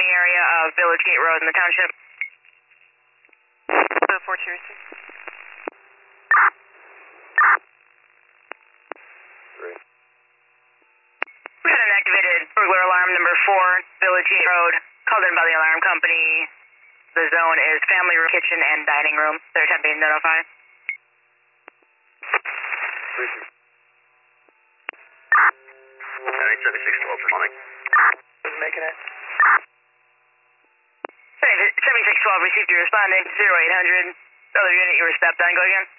dining area of Village Gate Road in the township. 426. We had an activated burglar alarm number 4, Village Gate Road, called in by the alarm company. The zone is family room, kitchen, and dining room. They're attempting to notify. 7612 for morning. Making it. 7612 received your responding 0800. Other unit, you were stepped on. Go again.